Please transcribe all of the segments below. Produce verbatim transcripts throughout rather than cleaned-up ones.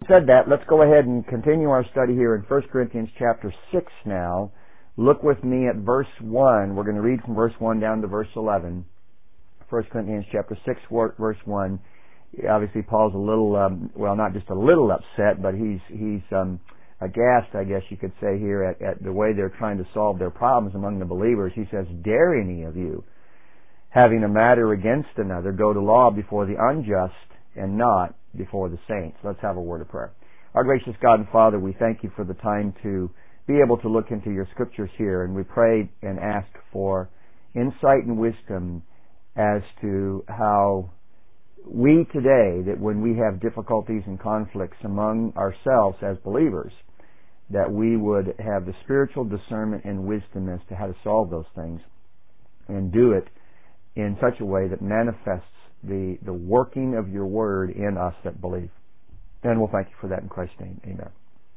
said that, let's go ahead and continue our study here in First Corinthians chapter six now. Look with me at verse one. We're going to read from verse one down to verse eleven. First Corinthians chapter six, verse one. Obviously, Paul's a little, um, well, not just a little upset, but he's he's um, aghast, I guess you could say here, at, at the way they're trying to solve their problems among the believers. He says, "Dare any of you, having a matter against another, go to law before the unjust and not before the saints." Let's have a word of prayer. Our gracious God and Father, we thank you for the time to be able to look into your scriptures here, and we pray and ask for insight and wisdom as to how we today, that when we have difficulties and conflicts among ourselves as believers, that we would have the spiritual discernment and wisdom as to how to solve those things and do it in such a way that manifests the, the working of your word in us that believe. And we'll thank you for that in Christ's name. Amen.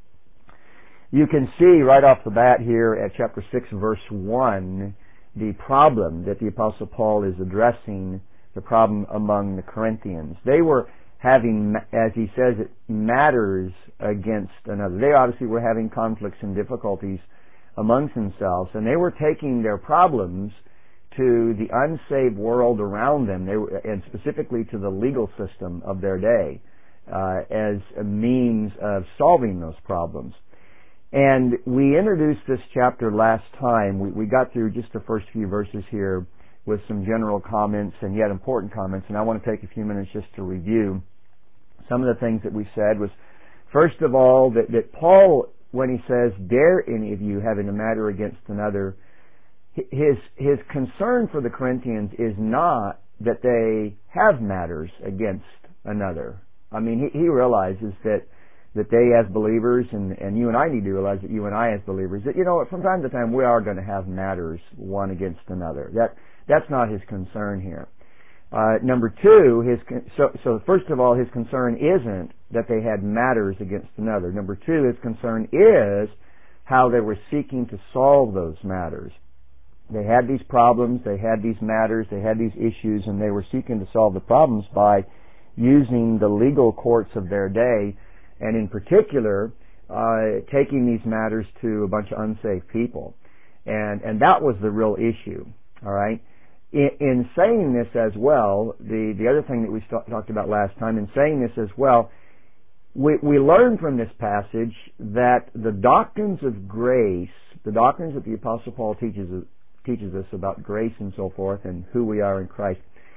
You can see right off the bat here at chapter six, verse one, the problem that the Apostle Paul is addressing, the problem among the Corinthians. They were having, as he says, it matters against another. They obviously were having conflicts and difficulties amongst themselves, and they were taking their problems to the unsaved world around them, they were, and specifically to the legal system of their day, uh, as a means of solving those problems. And we introduced this chapter last time. We, we got through just the first few verses here with some general comments and yet important comments, and I want to take a few minutes just to review some of the things that we said. Was, first of all, that, that Paul, when he says, "Dare any of you having a matter against another," his his concern for the Corinthians is not that they have matters against another. I mean, he, he realizes that that they as believers, and, and you and I need to realize that you and I as believers, that, you know, from time to time we are going to have matters one against another. That That's not his concern here. Uh, number two, his so, so first of all, his concern isn't that they had matters against another. Number two, his concern is how they were seeking to solve those matters. They had these problems, they had these matters, they had these issues, and they were seeking to solve the problems by using the legal courts of their day, and in particular, uh, taking these matters to a bunch of unsaved people. And, and that was the real issue, all right? In, in saying this as well, the, the other thing that we st- talked about last time, in saying this as well, we, we learn from this passage that the doctrines of grace, the doctrines that the Apostle Paul teaches, teaches us about grace and so forth and who we are in Christ,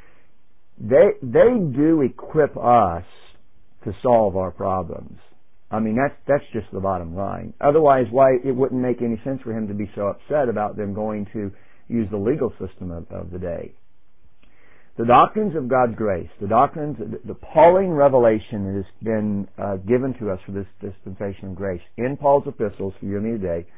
they, they do equip us to solve our problems. I mean, that's, that's just the bottom line. Otherwise, why, it wouldn't make any sense for him to be so upset about them going to use the legal system of, of the day. The doctrines of God's grace, the doctrines, the, the Pauline revelation that has been uh, given to us for this dispensation of grace in Paul's epistles for you and me today,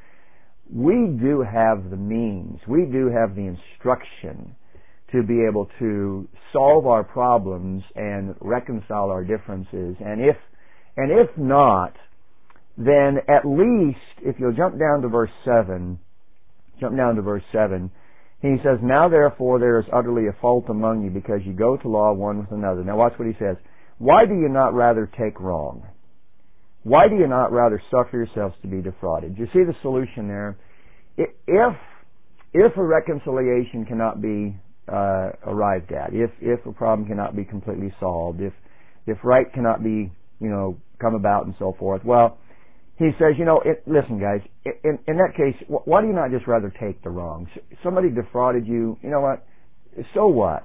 we do have the means, we do have the instruction to be able to solve our problems and reconcile our differences. And if and if not, then at least, if you'll jump down to verse seven, jump down to verse seven, he says, "Now therefore there is utterly a fault among you, because you go to law one with another." Now watch what he says. "Why do you not rather take wrong? Why do you not rather suffer yourselves to be defrauded?" Do you see the solution there? If if a reconciliation cannot be uh, arrived at, if if a problem cannot be completely solved, if if right cannot be, you know, come about and so forth, well, he says, you know, it, listen, guys, in, in that case, why do you not just rather take the wrong? Somebody defrauded you, you know what? So what?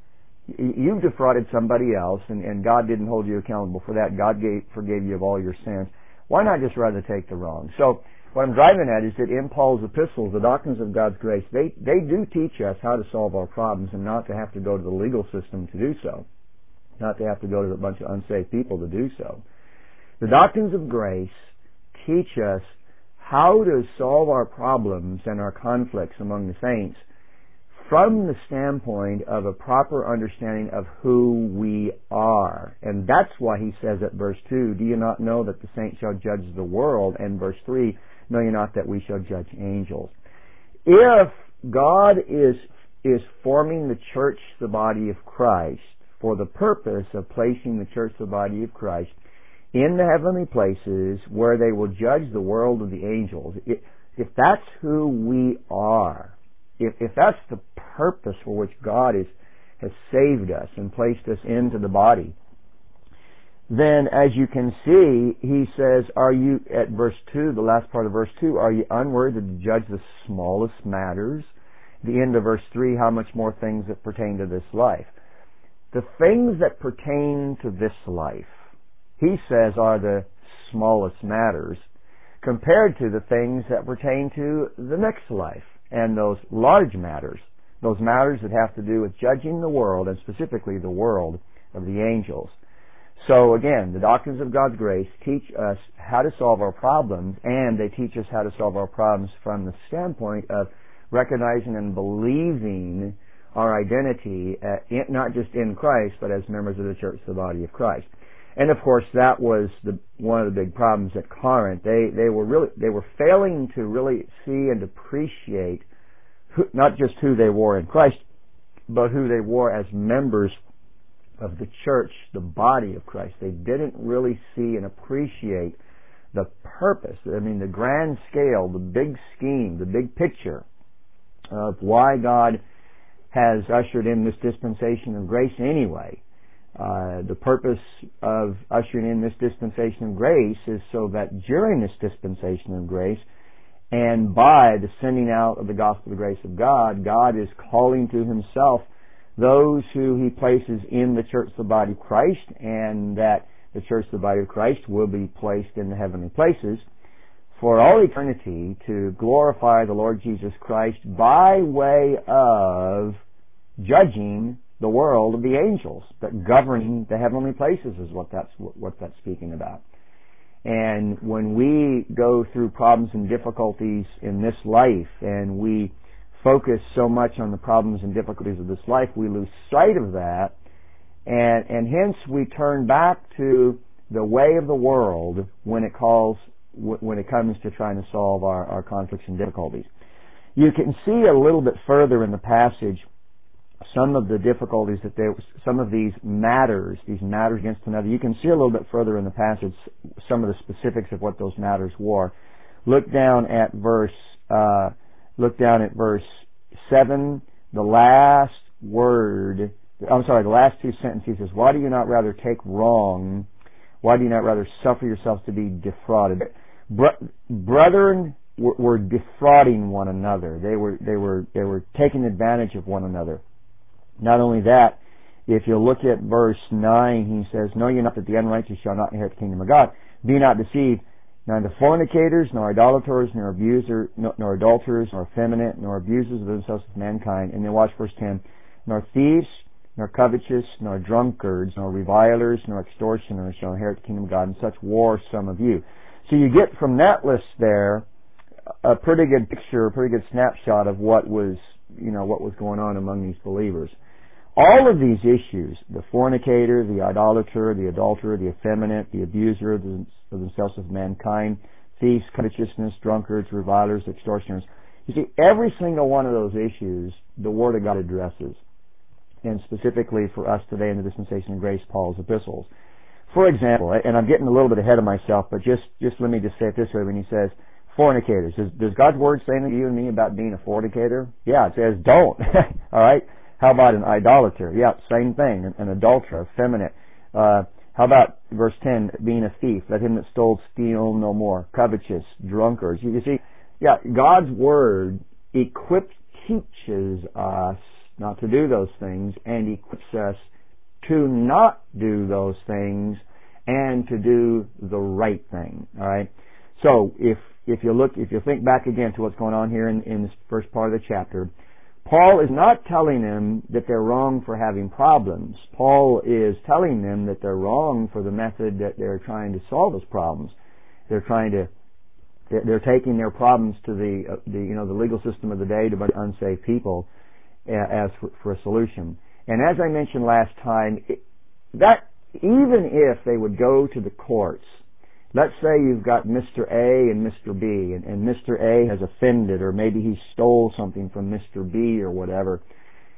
You defrauded somebody else, and, and God didn't hold you accountable for that. God gave, forgave you of all your sins. Why not just rather take the wrong? So what I'm driving at is that in Paul's epistles, the doctrines of God's grace, they, they do teach us how to solve our problems and not to have to go to the legal system to do so, not to have to go to a bunch of unsaved people to do so. The doctrines of grace teach us how to solve our problems and our conflicts among the saints from the standpoint of a proper understanding of who we are. And that's why he says at verse two, "Do you not know that the saints shall judge the world?" And verse three, "Know you not that we shall judge angels?" If God is is forming the church, the body of Christ, for the purpose of placing the church, the body of Christ, in the heavenly places where they will judge the world of the angels. If, if that's who we are, if, if that's the purpose for which God is, has saved us and placed us into the body, then as you can see, he says, are you, at verse two, the last part of verse two, are you unworthy to judge the smallest matters? At the end of verse three, how much more things that pertain to this life? The things that pertain to this life, he says, are the smallest matters compared to the things that pertain to the next life and those large matters, those matters that have to do with judging the world, and specifically the world of the angels. So again, the doctrines of God's grace teach us how to solve our problems, and they teach us how to solve our problems from the standpoint of recognizing and believing our identity, uh, in, not just in Christ, but as members of the church, the body of Christ. And of course, that was the, one of the big problems at Corinth. They they were really they were failing to really see and appreciate who, not just who they were in Christ, but who they were as members of the church, the body of Christ. They didn't really see and appreciate the purpose. I mean, the grand scale, the big scheme, the big picture of why God has ushered in this dispensation of grace anyway. Uh, the purpose of ushering in this dispensation of grace is so that during this dispensation of grace, and by the sending out of the gospel of the grace of God, God is calling to Himself those who He places in the church, the body of Christ, and that the church, the body of Christ, will be placed in the heavenly places for all eternity to glorify the Lord Jesus Christ by way of judging the world of the angels, but governing the heavenly places is what that's what that's speaking about. And when we go through problems and difficulties in this life, and we focus so much on the problems and difficulties of this life, we lose sight of that, and and hence we turn back to the way of the world when it calls when it comes to trying to solve our, our conflicts and difficulties. You can see a little bit further in the passage some of the difficulties that there, some of these matters, these matters against another. You can see a little bit further in the passage some of the specifics of what those matters were. Look down at verse, uh, look down at verse seven. The last word, I'm sorry, the last two sentences is, "Why do you not rather take wrong? Why do you not rather suffer yourselves to be defrauded?" Bro- brethren were, were defrauding one another. They were, they were, they were taking advantage of one another. Not only that, if you look at verse nine, he says, "Know ye not that the unrighteous shall not inherit the kingdom of God? Be not deceived, neither fornicators, nor idolaters, nor abuser, nor adulterers, nor effeminate, nor abusers of themselves with mankind." And then watch verse ten, "Nor thieves, nor covetous, nor drunkards, nor revilers, nor extortioners shall inherit the kingdom of God, and such war some of you." So you get from that list there a pretty good picture, a pretty good snapshot of what was, you know, what was going on among these believers. All of these issues, the fornicator, the idolater, the adulterer, the effeminate, the abuser of themselves with mankind, thieves, covetousness, drunkards, revilers, extortioners. You see, every single one of those issues, the Word of God addresses. And specifically for us today in the dispensation of grace, Paul's epistles. For example, and I'm getting a little bit ahead of myself, but just, just let me just say it this way when he says, fornicators. Does, does God's Word say anything to you and me about being a fornicator? Yeah, it says don't. All right? How about an idolater? Yeah, same thing. An, an adulterer, effeminate. Uh, how about verse ten, being a thief? Let him that stole steal no more. Covetous, drunkards. You, you see, yeah, God's Word equips, teaches us not to do those things, and equips us to not do those things and to do the right thing. All right? So if if you look, if you think back again to what's going on here in, in this first part of the chapter, Paul is not telling them that they're wrong for having problems. Paul is telling them that they're wrong for the method that they're trying to solve those problems. They're trying to, they're taking their problems to the, uh, the you know, the legal system of the day to unsaved people as for, for a solution. And as I mentioned last time, it, that even if they would go to the courts, let's say you've got Mister A and Mister B, and, and Mister A has offended, or maybe he stole something from Mister B or whatever.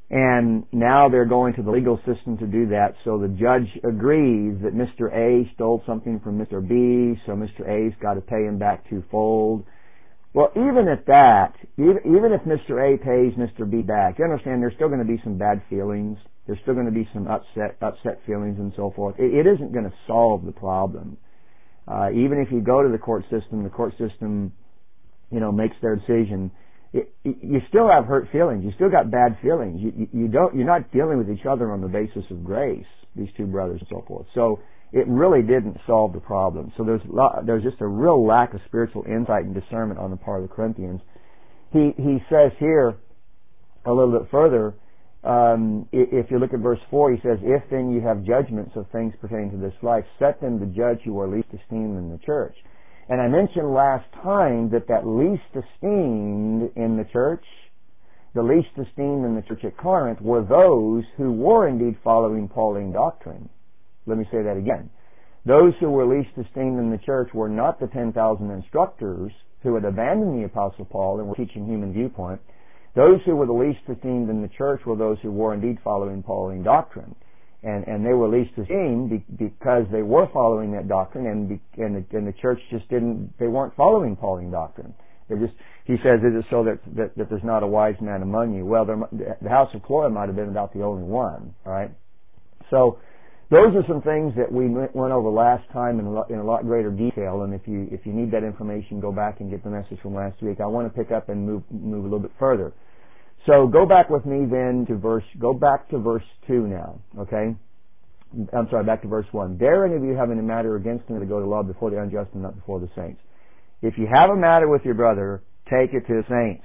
And now they're going to the legal system to do that, so the judge agrees that Mister A stole something from Mister B, so Mister A's got to pay him back twofold. Well, even at that, even, even if Mister A pays Mister B back, you understand there's still going to be some bad feelings. There's still going to be some upset upset feelings and so forth. It, it isn't going to solve the problem. Uh, even if you go to the court system, the court system, you know, makes their decision. It, it, you still have hurt feelings. You still got bad feelings. You, you, you don't. You're not dealing with each other on the basis of grace. These two brothers and so forth. So it really didn't solve the problem. So there's lot, there's just a real lack of spiritual insight and discernment on the part of the Corinthians. He he says here a little bit further. Um, if you look at verse four, he says, "If then you have judgments of things pertaining to this life, set them to judge who are least esteemed in the church." And I mentioned last time that that least esteemed in the church, the least esteemed in the church at Corinth, were those who were indeed following Pauline doctrine. Let me say that again. Those who were least esteemed in the church were not the ten thousand instructors who had abandoned the Apostle Paul and were teaching human viewpoint. Those who were the least esteemed in the church were those who were indeed following Pauline doctrine. And, and they were least esteemed be, because they were following that doctrine, and, be, and, the, and the church just didn't, they weren't following Pauline doctrine. They just, he says, it is so that, that, that there's not a wise man among you. Well, there, the house of Chloe might have been about the only one, alright? So, those are some things that we went over last time in a, lot, in a lot greater detail, and if you, if you need that information, go back and get the message from last week. I want to pick up and move, move a little bit further. So go back with me then to verse, go back to verse two now, okay? I'm sorry, back to verse one. Dare any of you have any matter against him to go to law before the unjust and not before the saints? If you have a matter with your brother, take it to the saints.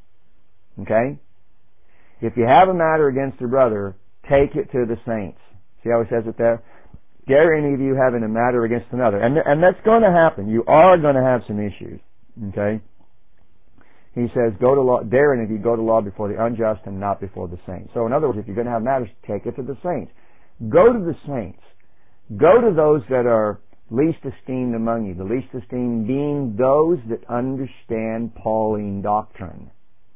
Okay? If you have a matter against your brother, take it to the saints. See how he says it there? Dare any of you having a matter against another. And, and that's going to happen. You are going to have some issues. Okay? He says, go to law, dare any of you go to law before the unjust and not before the saints. So in other words, if you're going to have matters, take it to the saints. Go to the saints. Go to those that are least esteemed among you. The least esteemed being those that understand Pauline doctrine.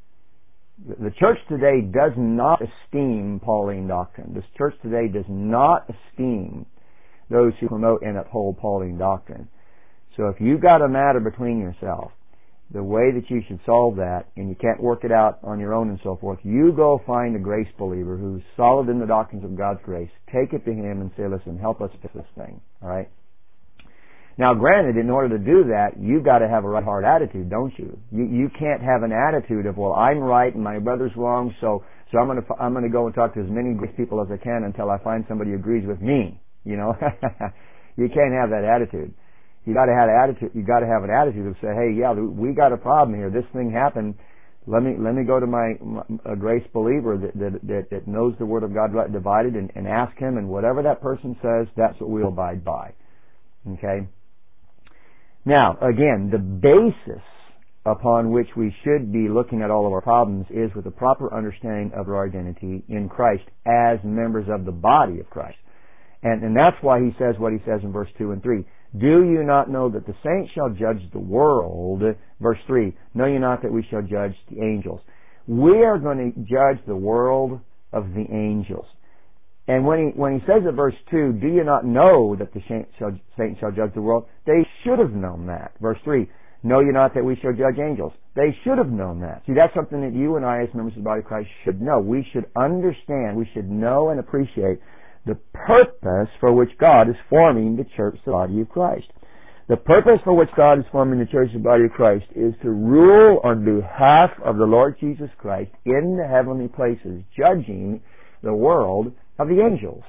The church today does not esteem Pauline doctrine. This church today does not esteem those who promote and uphold Pauline doctrine. So if you've got a matter between yourself, the way that you should solve that, and you can't work it out on your own and so forth, you go find a grace believer who's solid in the doctrines of God's grace. Take it to him and say, listen, help us fix this thing. All right? Now, granted, in order to do that, you've got to have a right hard attitude, don't you? You you can't have an attitude of, well, I'm right and my brother's wrong, so so I'm going to I'm going to go and talk to as many grace people as I can until I find somebody who agrees with me. You know, you can't have that attitude. You got to have an attitude. You got to have an attitude of say, hey, yeah, we got a problem here. This thing happened. Let me let me go to my, my a grace believer that that, that that knows the Word of God right divided and, and ask him, and whatever that person says, that's what we'll abide by. Okay. Now, again, the basis upon which we should be looking at all of our problems is with a proper understanding of our identity in Christ as members of the body of Christ. And, and that's why he says what he says in verse two and three. Do you not know that the saints shall judge the world? Verse three. Know you not that we shall judge the angels? We are going to judge the world of the angels. And when he, when he says in verse two, do you not know that the saints shall, saints shall judge the world? They should have known that. Verse three. Know you not that we shall judge angels? They should have known that. See, that's something that you and I as members of the body of Christ should know. We should understand, we should know and appreciate the purpose for which God is forming the church, the body of Christ. The purpose for which God is forming the church, the body of Christ, is to rule on behalf of the Lord Jesus Christ in the heavenly places, judging the world of the angels.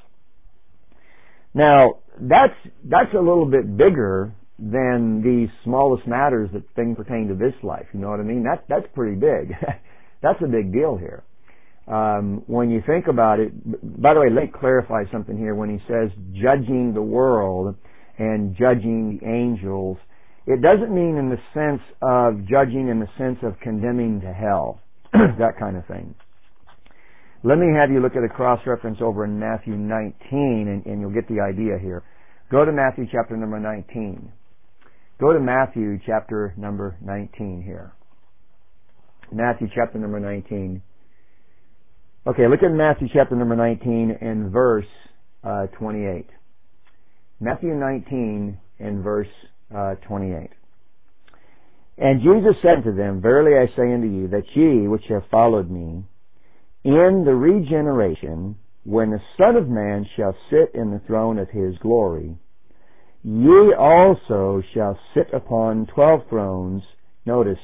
Now, that's that's a little bit bigger than the smallest matters that things pertain to this life. You know what I mean? That that's pretty big. That's a big deal here. Um, when you think about it, by the way, let me clarify something here. When he says judging the world and judging the angels, it doesn't mean in the sense of judging in the sense of condemning to hell, that kind of thing. Let me have you look at a cross-reference over in Matthew nineteen, and, and you'll get the idea here. Go to Matthew chapter number nineteen. Go to Matthew chapter number nineteen here. Matthew chapter number nineteen. Okay, look at Matthew chapter number nineteen and verse uh, twenty-eight. Matthew nineteen and verse uh, twenty-eight. And Jesus said to them, Verily I say unto you, that ye which have followed me, in the regeneration, when the Son of Man shall sit in the throne of his glory, ye also shall sit upon twelve thrones, notice,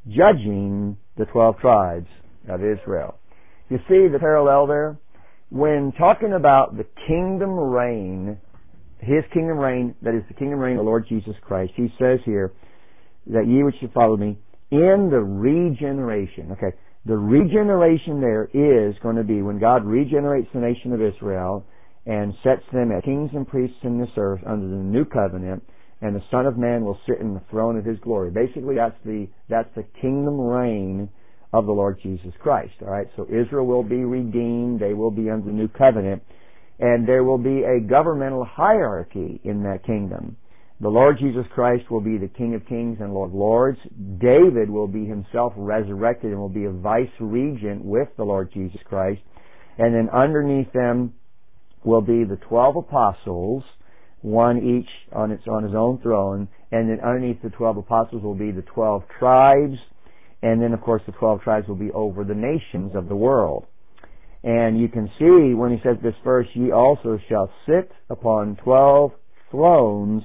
judging the twelve tribes of Israel. You see the parallel there? When talking about the kingdom reign, His kingdom reign, that is the kingdom reign of the Lord Jesus Christ, He says here, that ye which should follow me, in the regeneration. Okay, the regeneration there is going to be when God regenerates the nation of Israel and sets them as kings and priests in this earth under the new covenant, and the Son of Man will sit in the throne of His glory. Basically, that's the that's the kingdom reign of the Lord Jesus Christ. All right, so Israel will be redeemed; they will be under the new covenant, and there will be a governmental hierarchy in that kingdom. The Lord Jesus Christ will be the King of Kings and Lord of Lords. David will be himself resurrected and will be a vice-regent with the Lord Jesus Christ. And then underneath them will be the twelve apostles, one each on its on his own throne. And then underneath the twelve apostles will be the twelve tribes. And then, of course, the twelve tribes will be over the nations of the world. And you can see when he says this verse, ye also shall sit upon twelve thrones,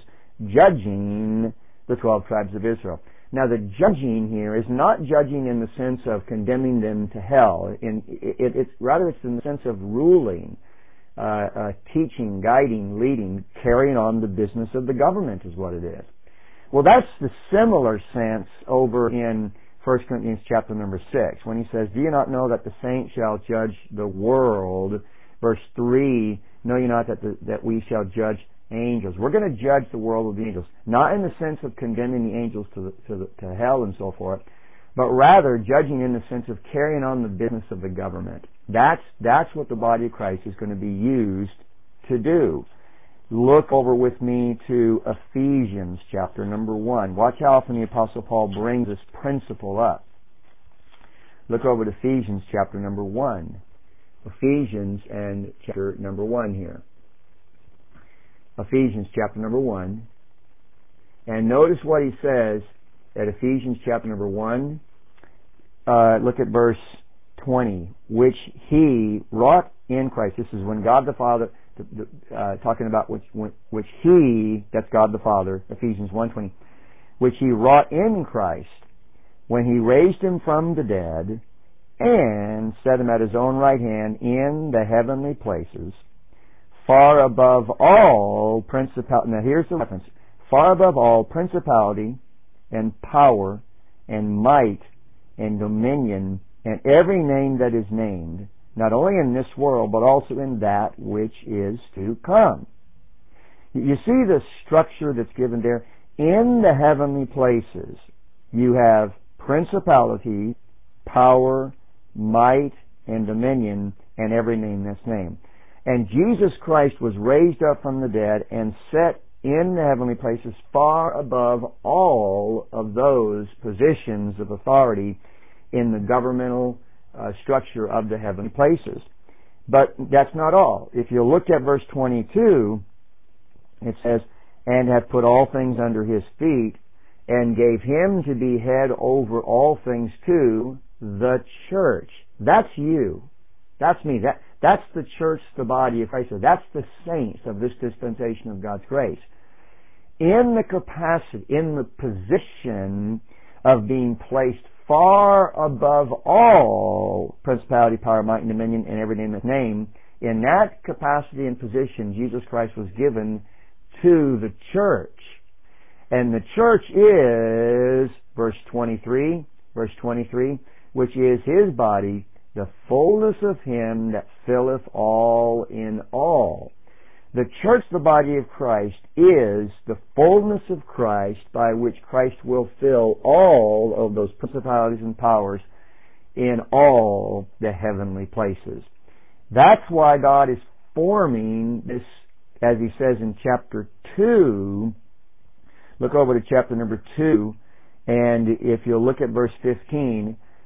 judging the twelve tribes of Israel. Now, the judging here is not judging in the sense of condemning them to hell. In, it, it's rather it's in the sense of ruling, uh, uh, teaching, guiding, leading, carrying on the business of the government is what it is. Well, that's the similar sense over in First Corinthians chapter number six, when he says, Do you not know that the saints shall judge the world? Verse three, Know ye not that, the, that we shall judge angels? We're going to judge the world with the angels, not in the sense of condemning the angels to, the, to, the, to hell and so forth, but rather judging in the sense of carrying on the business of the government. That's that's what the body of Christ is going to be used to do. Look over with me to Ephesians chapter number one. Watch how often the Apostle Paul brings this principle up. Look over to Ephesians chapter number one. Ephesians and chapter number one here. Ephesians chapter number one. And notice what he says at Ephesians chapter number one. Uh, look at verse twenty. Which he wrought in Christ. This is when God the Father, uh, talking about which, which he, that's God the Father, Ephesians one twenty, which he wrought in Christ when he raised him from the dead and set him at his own right hand in the heavenly places, far above all principality. Now here's the reference. Far above all principality and power and might and dominion and every name that is named, not only in this world, but also in that which is to come. You see the structure that's given there? In the heavenly places, you have principality, power, might, and dominion, and every name that's named. And Jesus Christ was raised up from the dead and set in the heavenly places far above all of those positions of authority in the governmental uh, structure of the heavenly places. But that's not all. If you look at verse twenty-two, it says, and hath put all things under his feet, and gave him to be head over all things to the church. That's you. That's me. That That's the church, the body of Christ. That's the saints of this dispensation of God's grace. In the capacity, in the position of being placed far above all principality, power, might, and dominion, and every name that's named, in that capacity and position, Jesus Christ was given to the church. And the church is, verse twenty-three, verse twenty-three, which is his body, the fullness of him that filleth all in all. The church, the body of Christ, is the fullness of Christ by which Christ will fill all of those principalities and powers in all the heavenly places. That's why God is forming this, as he says in chapter two. Look over to chapter number two, and if you'll look at verse fifteen,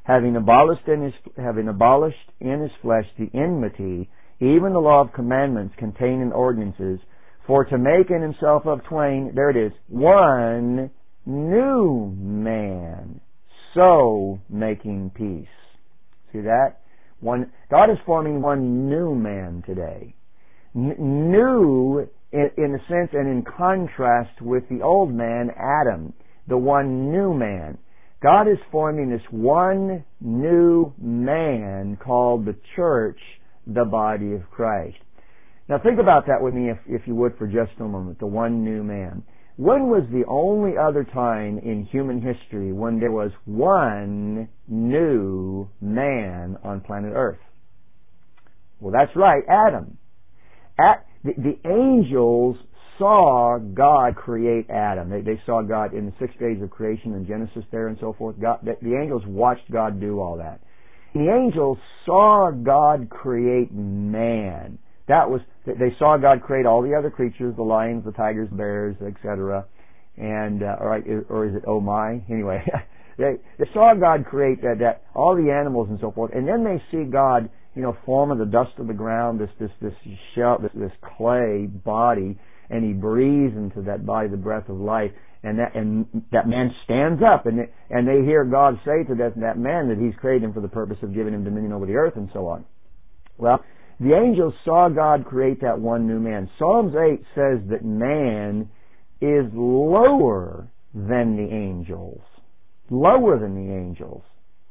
having abolished in his, having abolished in his flesh the enmity, even the law of commandments contained in ordinances, for to make in himself of twain, there it is, one new man, so making peace. See that? One, God is forming one new man today. N- new in, in a sense and in contrast with the old man, Adam, the one new man. God is forming this one new man called the church, the body of Christ. Now think about that with me, if, if you would, for just a moment, the one new man. When was the only other time in human history when there was one new man on planet Earth? Well, that's right, Adam. At, the, the angels saw God create Adam. They, they saw God in the six days of creation in Genesis there and so forth. God, the, the angels watched God do all that. The angels saw God create man. That was, they saw God create all the other creatures, the lions, the tigers, bears, et cetera. And, uh, or, or is it oh my? Anyway, they, they saw God create that, that, all the animals and so forth. And then they see God, you know, form of the dust of the ground, this, this, this shell, this, this clay body, and He breathes into that body the breath of life. And that, and that man stands up, and they, and they hear God say to that, that man that He's created him for the purpose of giving him dominion over the earth and so on. Well, the angels saw God create that one new man. Psalms eight says that man is lower than the angels. Lower than the angels.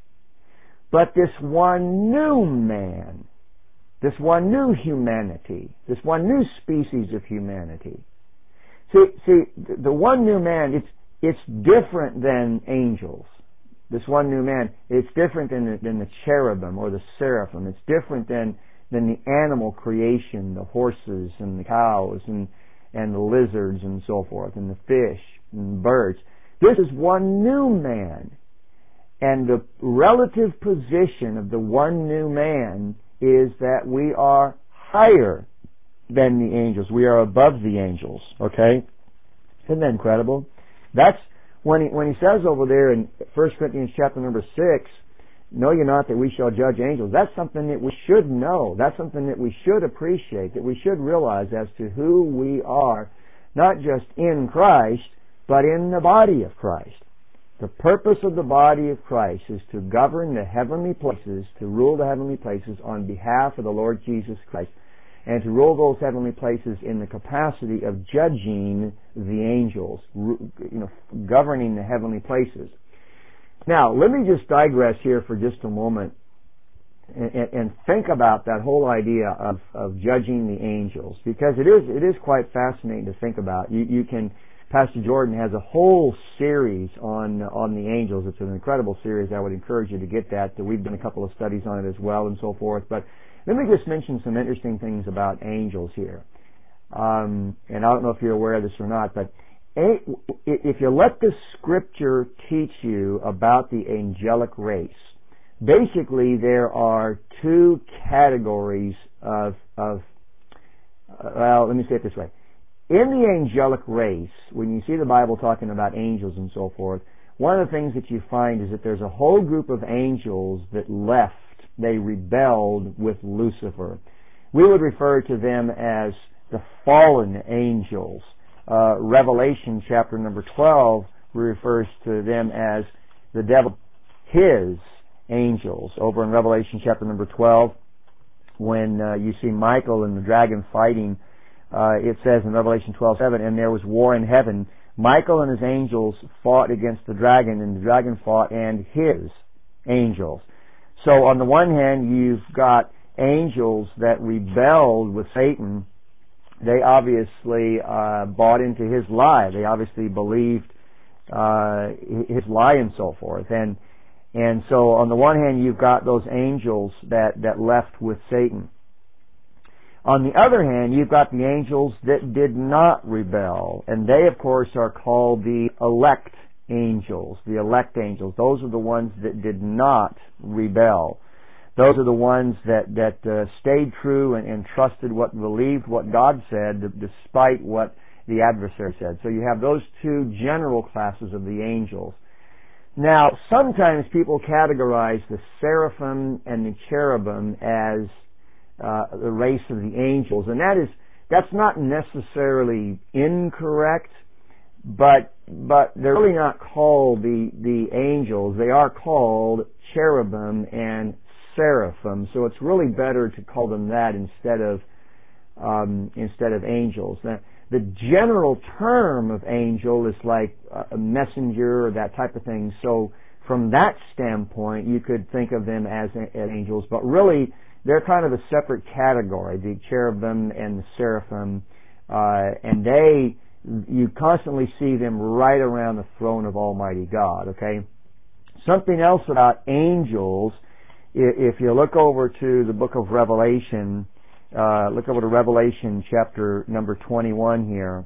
But this one new man, this one new humanity, this one new species of humanity. See, see, the one new man, it's, it's different than angels. This one new man, it's different than the, than the cherubim or the seraphim. It's different than than the animal creation, the horses and the cows and, and the lizards and so forth, and the fish and birds. This is one new man. And the relative position of the one new man is that we are higher than the angels. We are above the angels. Okay? Isn't that incredible? That's when he, when he says over there in First Corinthians chapter number six, know ye not that we shall judge angels? That's something that we should know. That's something that we should appreciate, that we should realize as to who we are, not just in Christ, but in the body of Christ. The purpose of the body of Christ is to govern the heavenly places, to rule the heavenly places on behalf of the Lord Jesus Christ, and to rule those heavenly places in the capacity of judging the angels, you know, governing the heavenly places. Now, let me just digress here for just a moment and, and think about that whole idea of, of judging the angels, because it is it is quite fascinating to think about. You, you can, Pastor Jordan has a whole series on on the angels. It's an incredible series. I would encourage you to get that. We've done a couple of studies on it as well and so forth. But let me just mention some interesting things about angels here. Um, and I don't know if you're aware of this or not, but if you let the Scripture teach you about the angelic race, basically there are two categories of, of uh, well, let me say it this way. In the angelic race, when you see the Bible talking about angels and so forth, one of the things that you find is that there's a whole group of angels that left. They rebelled with Lucifer. We would refer to them as the fallen angels. Uh, Revelation chapter number twelve refers to them as the devil, his angels. Over in Revelation chapter number twelve, when uh, you see Michael and the dragon fighting, uh, it says in Revelation twelve seven, and there was war in heaven. Michael and his angels fought against the dragon, and the dragon fought and his angels. So on the one hand, you've got angels that rebelled with Satan. They obviously uh, bought into his lie. They obviously believed uh, his lie and so forth. And and so on the one hand, you've got those angels that, that left with Satan. On the other hand, you've got the angels that did not rebel. And they, of course, are called the elect angels. The elect angels. Those are the ones that did not rebel. Those are the ones that, that uh, stayed true and, and trusted what, believed what God said, despite what the adversary said. So you have those two general classes of the angels. Now, sometimes people categorize the seraphim and the cherubim as uh, the race of the angels, and that is that's not necessarily incorrect, but but they're really not called the the angels. They are called cherubim and seraphim. So it's really better to call them that instead of um, instead of angels. Now, the general term of angel is like a messenger or that type of thing. So from that standpoint, you could think of them as, as angels, but really they're kind of a separate category, the cherubim and the seraphim, uh, and they, you constantly see them right around the throne of Almighty God, okay? Something else about angels, if you look over to the book of Revelation, Uh, look over to Revelation chapter number twenty-one here.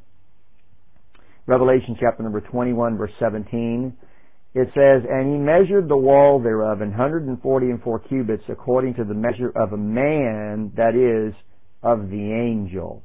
Revelation chapter number twenty-one, verse seventeen. It says, "And he measured the wall thereof an hundred and forty and four cubits, according to the measure of a man, that is, of the angel."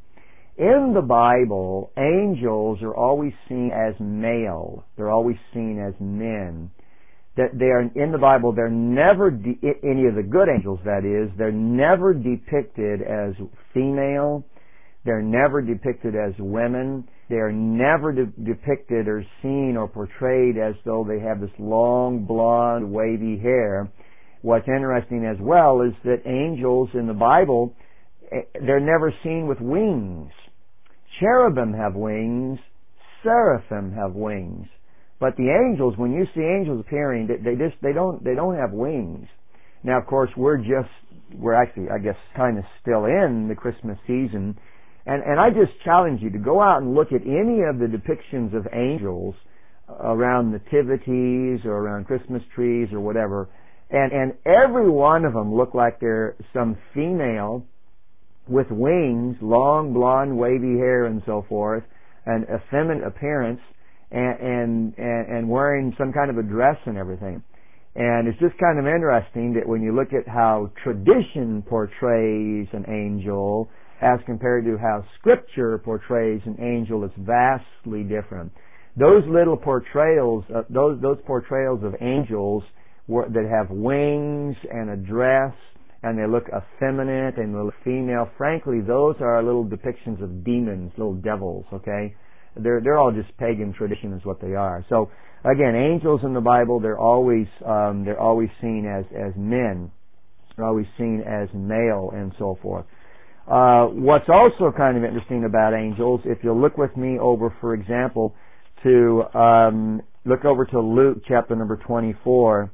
In the Bible, angels are always seen as male. They're always seen as men. That they are in the Bible, they're never de- any of the good angels, that is, they're never depicted as female. They're never depicted as women. They're never de- depicted or seen or portrayed as though they have this long, blonde, wavy hair. What's interesting as well is that angels in the Bible, they're never seen with wings. Cherubim have wings. Seraphim have wings. But the angels, when you see angels appearing, they, they just they don't they don't have wings. Now, of course, we're just we're actually I guess kind of still in the Christmas season, and and I just challenge you to go out and look at any of the depictions of angels around nativities or around Christmas trees or whatever, and and every one of them look like they're some female with wings, long blonde wavy hair and so forth, an effeminate appearance. And, and and wearing some kind of a dress and everything. And it's just kind of interesting that when you look at how tradition portrays an angel as compared to how Scripture portrays an angel, it's vastly different. Those little portrayals, uh, those those portrayals of angels were, that have wings and a dress and they look effeminate and they look female, frankly, those are little depictions of demons, little devils, okay? They're they're all just pagan tradition is what they are. So again, angels in the Bible, they're always um, they're always seen as as men. They're always seen as male and so forth. Uh, what's also kind of interesting about angels, if you'll look with me over, for example, to um, look over to Luke chapter number twenty-four.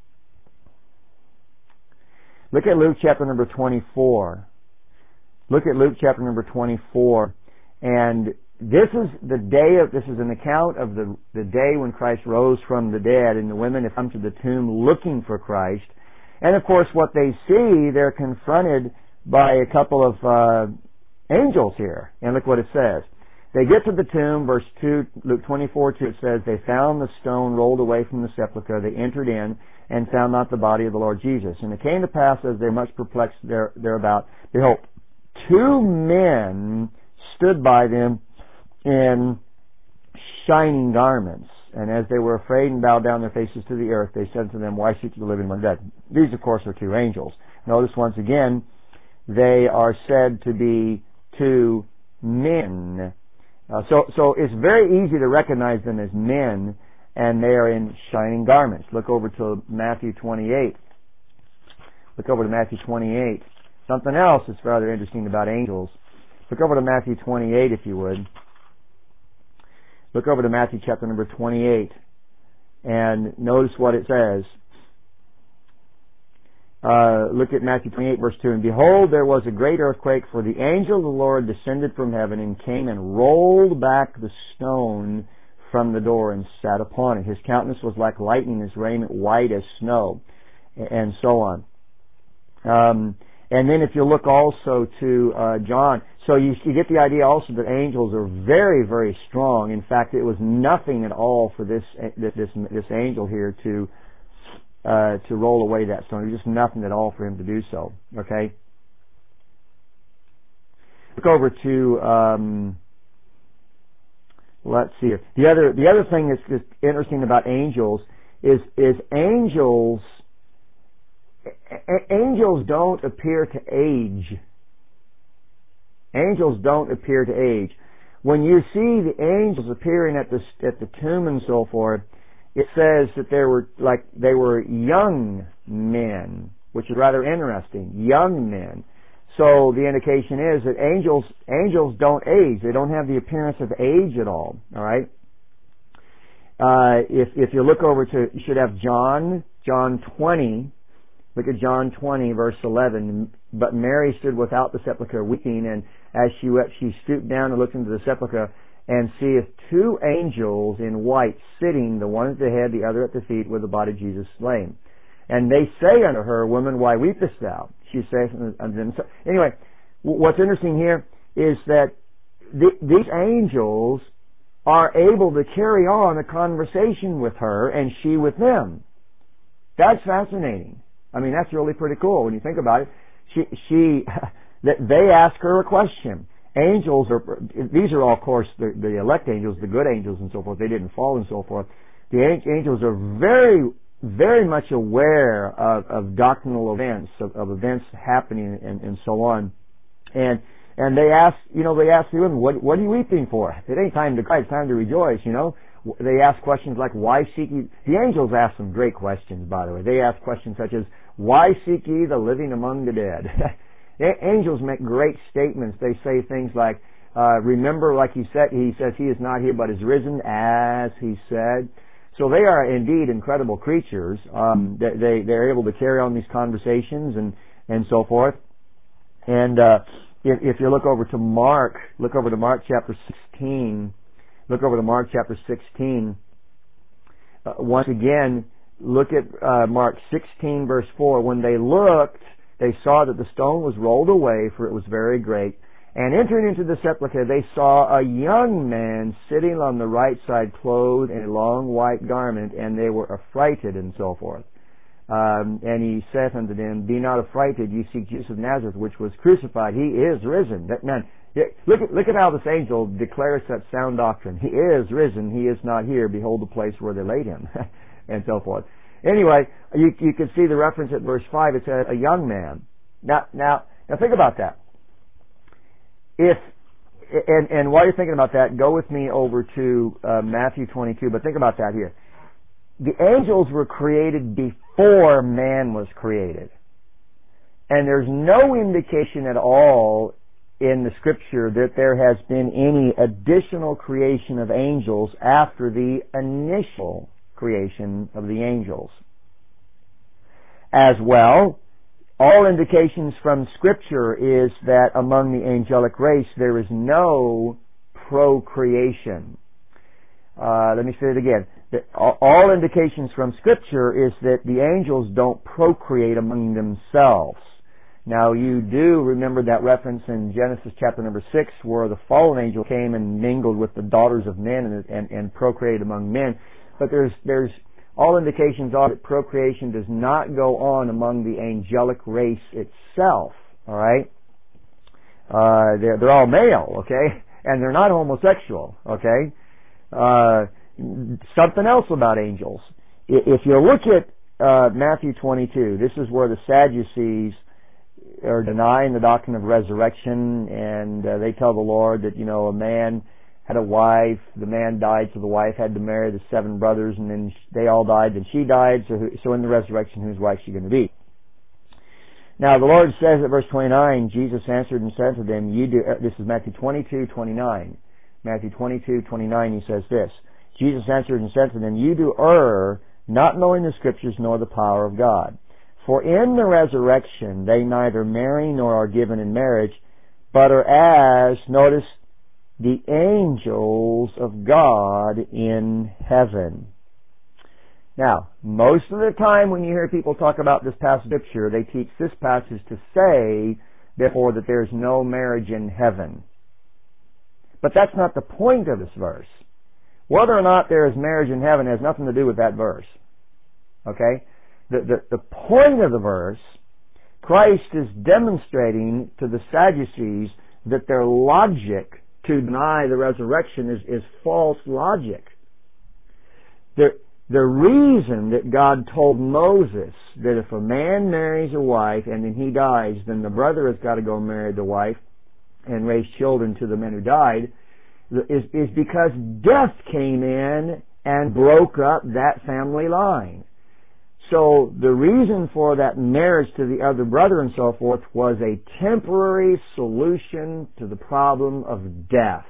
Look at Luke chapter number twenty-four. Look at Luke chapter number twenty-four, and This is the day of, this is an account of the, the day when Christ rose from the dead, and the women have come to the tomb looking for Christ. And of course, what they see, they're confronted by a couple of uh, angels here. And look what it says. They get to the tomb, verse two, Luke twenty-four two, it says, "They found the stone rolled away from the sepulchre. They entered in and found not the body of the Lord Jesus. And it came to pass, as they were much perplexed there, thereabout, behold, two men stood by them in shining garments. And as they were afraid and bowed down their faces to the earth, they said to them, Why seek you the living among the dead?" These, of course, are two angels. Notice once again, they are said to be two men. Uh, so, so it's very easy to recognize them as men, and they are in shining garments. Look over to Matthew twenty-eight. Look over to Matthew twenty-eight. Something else that's rather interesting about angels. Look over to Matthew twenty-eight, if you would. Look over to Matthew chapter number twenty-eight, and notice what it says. Uh, look at Matthew twenty-eight, verse two. "And behold, there was a great earthquake, for the angel of the Lord descended from heaven and came and rolled back the stone from the door and sat upon it. His countenance was like lightning, his raiment white as snow," and so on. Um, and then if you look also to uh, John, so you, you get the idea also that angels are very, very strong. In fact, it was nothing at all for this this this angel here to uh, to roll away that stone. It was just nothing at all for him to do so. Okay. Look over to um, let's see here. The other the other thing that's, that's interesting about angels is, is angels, a- angels don't appear to age. Angels don't appear to age. When you see the angels appearing at the, at the tomb and so forth, it says that they were like, they were young men, which is rather interesting. Young men. So the indication is that angels, angels don't age. They don't have the appearance of age at all. All right. Uh, if if you look over to, you should have John, John twenty. Look at John twenty, verse eleven. But Mary stood without the sepulchre weeping, and as she wept, she stooped down and looked into the sepulchre, and seeth two angels in white sitting, the one at the head, the other at the feet, where the body of Jesus slain. And they say unto her, Woman, why weepest thou? She saith unto them. So, anyway, what's interesting here is that th- these angels are able to carry on a conversation with her, and she with them. That's fascinating. I mean, that's really pretty cool when you think about it. She, she, they ask her a question. Angels are, these are all, of course, the, the elect angels, the good angels and so forth. They didn't fall and so forth. The angels are very, very much aware of, of doctrinal events, of, of events happening and, and so on. And, and they ask, you know, they ask the women, what, what are you weeping for? It ain't time to cry, it's time to rejoice, you know. They ask questions like, why seek ye? The angels ask some great questions, by the way. They ask questions such as, why seek ye the living among the dead? Angels make great statements. They say things like, uh, remember, like he said, he says, he is not here but is risen, as he said. So they are indeed incredible creatures. Um, they, they, they're able to carry on these conversations and, and so forth. And, uh, if, if you look over to Mark, look over to Mark chapter sixteen, look over to Mark chapter sixteen, uh, once again, look at, uh, Mark sixteen verse four. When they looked, they saw that the stone was rolled away, for it was very great. And entering into the sepulchre, they saw a young man sitting on the right side, clothed in a long white garment, and they were affrighted, and so forth. Um, and he saith unto them, Be not affrighted, ye seek Jesus of Nazareth, which was crucified. He is risen. That man, look at, look at how this angel declares that sound doctrine. He is risen. He is not here. Behold the place where they laid him, and so forth. Anyway, you, you can see the reference at verse five. It says, a young man. Now, now, now think about that. If, and, and while you're thinking about that, go with me over to uh, Matthew twenty-two, but think about that here. The angels were created before man was created. And there's no indication at all in the Scripture that there has been any additional creation of angels after the initial creation of the angels. As well, all indications from Scripture is that among the angelic race there is no procreation. Uh, let me say it again. The, all indications from Scripture is that the angels don't procreate among themselves. Now, you do remember that reference in Genesis chapter number six, where the fallen angel came and mingled with the daughters of men and, and, and procreated among men. But there's there's all indications are that procreation does not go on among the angelic race itself. All right, uh, they're they're all male, okay, and they're not homosexual, okay. Uh, something else about angels. If you look at uh, Matthew twenty-two, this is where the Sadducees are denying the doctrine of resurrection, and uh, they tell the Lord that, you know, a man had a wife, the man died, so the wife had to marry the seven brothers, and then they all died, then she died, so, who, so in the resurrection, whose wife is she going to be? Now, the Lord says at verse twenty-nine, Jesus answered and said to them, "You do," uh, this is Matthew twenty-two twenty-nine. Matthew twenty-two twenty-nine, he says this, Jesus answered and said to them, "You do err, not knowing the Scriptures nor the power of God. For in the resurrection they neither marry nor are given in marriage, but are as," notice, "the angels of God in heaven." Now, most of the time when you hear people talk about this passage of Scripture, they teach this passage to say, therefore, that there is no marriage in heaven. But that's not the point of this verse. Whether or not there is marriage in heaven has nothing to do with that verse. Okay? The, the, the point of the verse, Christ is demonstrating to the Sadducees that their logic to deny the resurrection is, is false logic. There, The reason that God told Moses that if a man marries a wife and then he dies, then the brother has got to go marry the wife and raise children to the man who died, is, is because death came in and broke up that family line. So the reason for that marriage to the other brother and so forth was a temporary solution to the problem of death.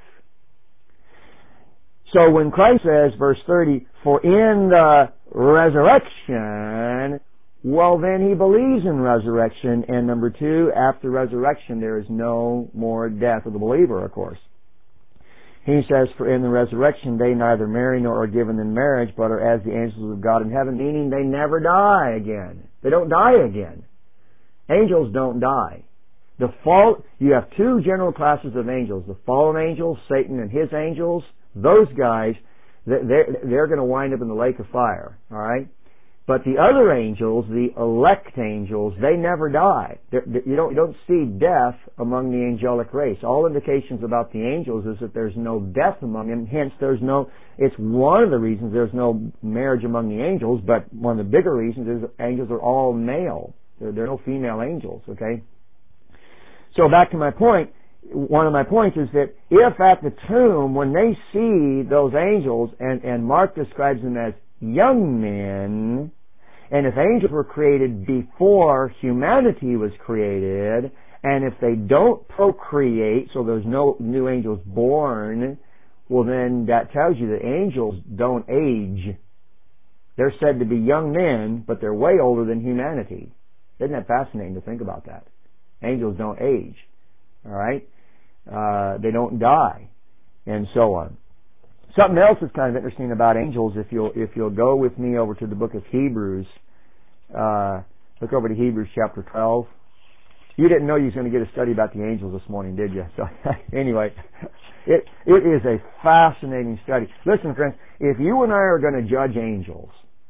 So when Christ says, verse thirty, for in the resurrection, well then he believes in resurrection. And number two, after resurrection there is no more death of the believer, of course. He says, for in the resurrection they neither marry nor are given in marriage, but are as the angels of God in heaven, meaning they never die again. They don't die again. Angels don't die. The fall, you have two general classes of angels. The fallen angels, Satan and his angels. Those guys, they're, they're going to wind up in the lake of fire, all right? But the other angels, the elect angels, they never die. They're, you don't, you don't see death among the angelic race. All indications about the angels is that there's no death among them. Hence, there's no, it's one of the reasons there's no marriage among the angels, but one of the bigger reasons is that angels are all male. There, there are no female angels, okay? So back to my point. One of my points is that if at the tomb, when they see those angels, and, and Mark describes them as young men, and if angels were created before humanity was created, and if they don't procreate, so there's no new angels born, well then that tells you that angels don't age. They're said to be young men, but they're way older than humanity. Isn't that fascinating to think about that? Angels don't age. All right? Uh, they don't die, and so on. Something else that's kind of interesting about angels, if you'll if you'll go with me over to the book of Hebrews, uh, look over to Hebrews chapter twelve. You didn't know you was going to get a study about the angels this morning, did you? So anyway, it it is a fascinating study. Listen, friends, if you and I are going to judge angels,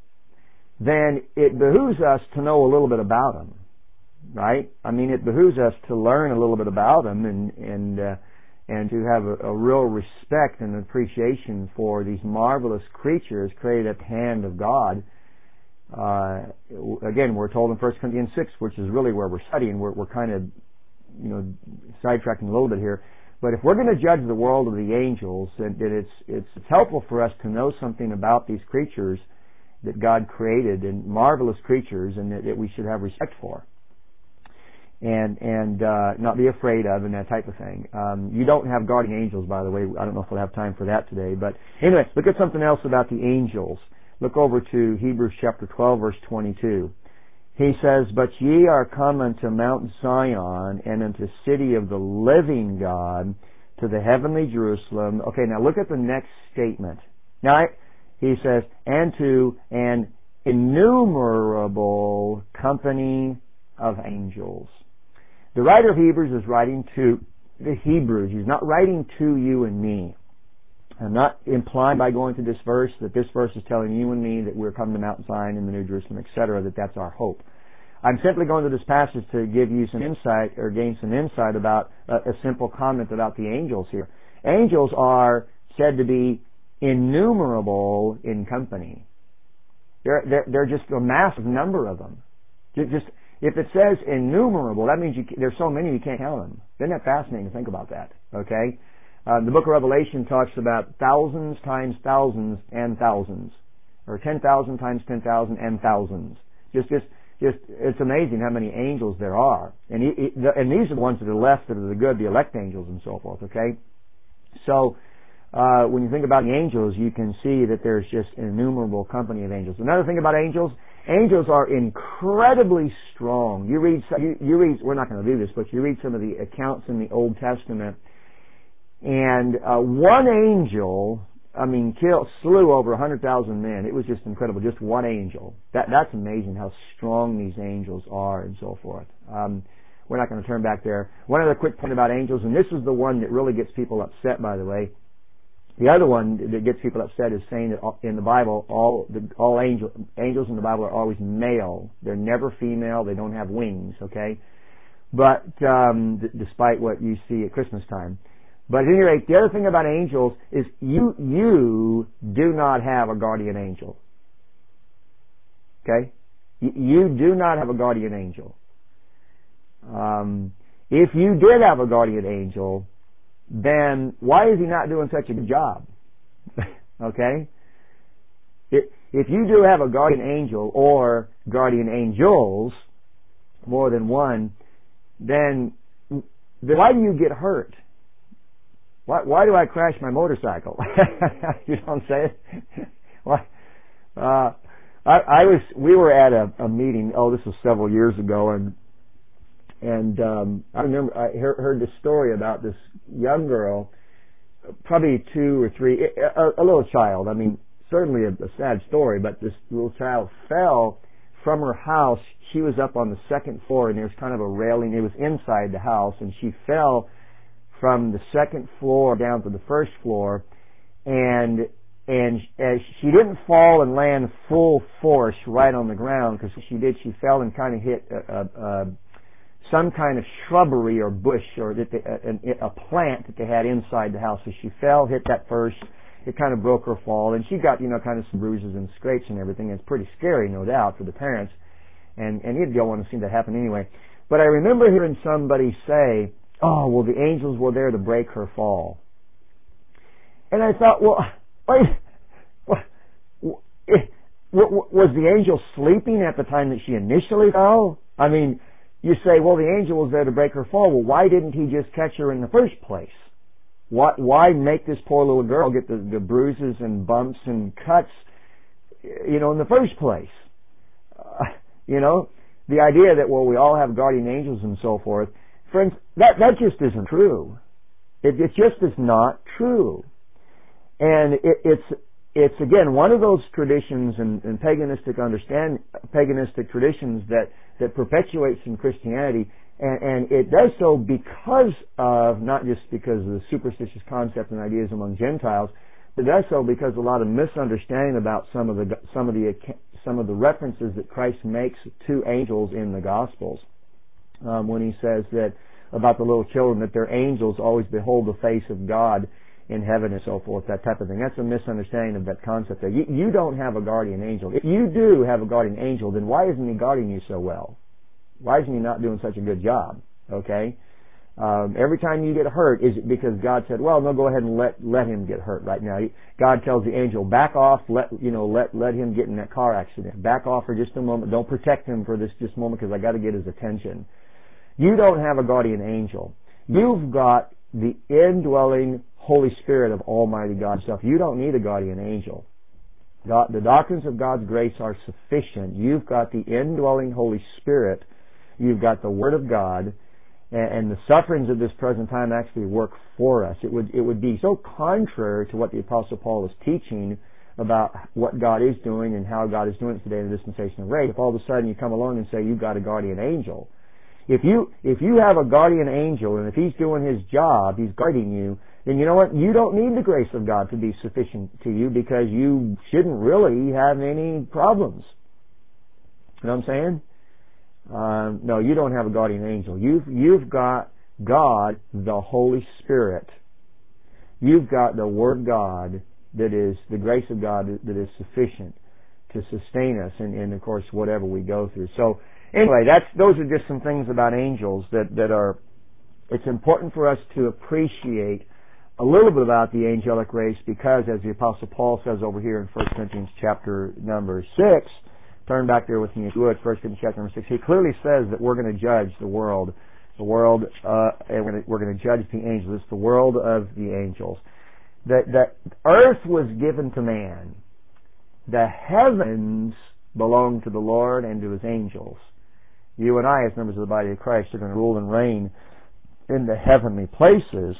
then it behooves us to know a little bit about them. Right? I mean, it behooves us to learn a little bit about them and and uh, and to have a, a real respect and appreciation for these marvelous creatures created at the hand of God. Uh, again, we're told in First Corinthians six, which is really where we're studying. We're, we're kind of, you know, sidetracking a little bit here. But if we're going to judge the world of the angels, then it's it's it's helpful for us to know something about these creatures that God created, and marvelous creatures, and that, that we should have respect for. And and uh, not be afraid of, and that type of thing. Um, you don't have guardian angels, by the way. I don't know if we'll have time for that today. But anyway, look at something else about the angels. Look over to Hebrews chapter twelve, verse twenty-two. He says, but ye are come unto Mount Zion, and unto the city of the living God, to the heavenly Jerusalem. Okay, now look at the next statement. Now, he says, and to an innumerable company of angels. The writer of Hebrews is writing to the Hebrews. He's not writing to you and me. I'm not implying by going to this verse that this verse is telling you and me that we're coming to Mount Zion in the New Jerusalem, et cetera, that that's our hope. I'm simply going to this passage to give you some insight or gain some insight about a, a simple comment about the angels here. Angels are said to be innumerable in company. They're, they're, they're just a massive number of them. Just If it says innumerable, that means you, there's so many you can't count them. Isn't that fascinating to think about that? Okay? Uh, the book of Revelation talks about thousands times thousands and thousands. Or ten thousand times ten thousand and thousands. Just, just, just, it's amazing how many angels there are. And, he, he, the, and these are the ones that are left that are the good, the elect angels and so forth, okay? So, uh, when you think about the angels, you can see that there's just an innumerable company of angels. Another thing about angels, angels are incredibly strong. You read, you, you read, we're not going to do this, but you read some of the accounts in the Old Testament, and uh, one angel, I mean, killed, slew over one hundred thousand men. It was just incredible, just one angel. That That's amazing how strong these angels are and so forth. Um, we're not going to turn back there. One other quick point about angels, and this is the one that really gets people upset, by the way. The other one that gets people upset is saying that in the Bible, all the, all angel, angels in the Bible are always male. They're never female. They don't have wings, okay? But um, d- despite what you see at Christmas time. But at any rate, the other thing about angels is you you do not have a guardian angel. Okay? Y- you do not have a guardian angel. Um, if you did have a guardian angel, then why is he not doing such a good job? Okay? If, if you do have a guardian angel or guardian angels, more than one, then, then why do you get hurt? Why, why do I crash my motorcycle? You know what I'm saying? Why? Uh, I, I was, we were at a, a meeting, oh, this was several years ago, and And um, I remember I heard, heard this story about this young girl, probably two or three, a, a little child. I mean, certainly a, a sad story, but this little child fell from her house. She was up on the second floor, and there was kind of a railing. It was inside the house, and she fell from the second floor down to the first floor, and and as she didn't fall and land full force right on the ground, because she did, she fell and kind of hit a, a, a some kind of shrubbery or bush or that they, a, a plant that they had inside the house. So she fell, hit that first. It kind of broke her fall, and she got, you know, kind of some bruises and scrapes and everything. It's pretty scary, no doubt, for the parents, and and you don't want to see that happen anyway. But I remember hearing somebody say, "Oh, well, the angels were there to break her fall," and I thought, well, wait, was the angel sleeping at the time that she initially fell? I mean, you say, well, the angel was there to break her fall. Well, why didn't he just catch her in the first place? Why, why make this poor little girl get the, the bruises and bumps and cuts, you know, in the first place? Uh, you know, the idea that, well, we all have guardian angels and so forth. Friends, that, that just isn't true. It, it just is not true. And it, it's, it's again, one of those traditions and, and paganistic understand, paganistic traditions that, that perpetuates in Christianity, and, and it does so because of, not just because of the superstitious concepts and ideas among Gentiles, but it does so because a lot of misunderstanding about some of the, some of the, some of the references that Christ makes to angels in the Gospels. Um, when he says that, about the little children, that their angels always behold the face of God in heaven and so forth, that type of thing. That's a misunderstanding of that concept there. You, you don't have a guardian angel. If you do have a guardian angel, then why isn't he guarding you so well? Why isn't he not doing such a good job? Okay? Um, every time you get hurt, is it because God said, well, no, go ahead and let, let him get hurt right now. God tells the angel, back off, let, you know, let, let him get in that car accident. Back off for just a moment. Don't protect him for this just moment because I got to get his attention. You don't have a guardian angel. You've got the indwelling Holy Spirit of Almighty God Himself. You don't need a guardian angel. God, the doctrines of God's grace are sufficient. You've got the indwelling Holy Spirit. You've got the Word of God, and, and the sufferings of this present time actually work for us. It would it would be so contrary to what the Apostle Paul is teaching about what God is doing and how God is doing it today in the dispensation of grace. If all of a sudden you come along and say you've got a guardian angel, if you if you have a guardian angel and if he's doing his job, he's guarding you, then you know what? You don't need the grace of God to be sufficient to you because you shouldn't really have any problems. You know what I'm saying? Uh, no, you don't have a guardian angel. You've, you've got God, the Holy Spirit. You've got the Word of God that is, the grace of God that is sufficient to sustain us in, in of course, whatever we go through. So, anyway, that's, those are just some things about angels that, that are, it's important for us to appreciate a little bit about the angelic race because, as the Apostle Paul says over here in First Corinthians chapter number six, turn back there with me if you would, First Corinthians chapter number six, he clearly says that we're going to judge the world, the world, uh, and we're going, to, we're going to judge the angels. It's the world of the angels. That, that earth was given to man. The heavens belong to the Lord and to His angels. You and I, as members of the body of Christ, are going to rule and reign in the heavenly places.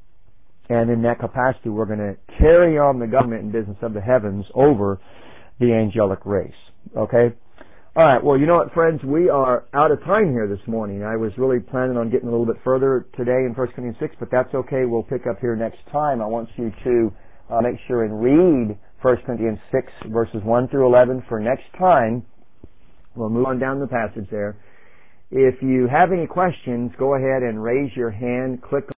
And in that capacity, we're going to carry on the government and business of the heavens over the angelic race. Okay? All right. Well, you know what, friends? We are out of time here this morning. I was really planning on getting a little bit further today in First Corinthians six, but that's okay. We'll pick up here next time. I want you to uh, make sure and read First Corinthians six, verses one through eleven for next time. We'll move on down the passage there. If you have any questions, go ahead and raise your hand. Click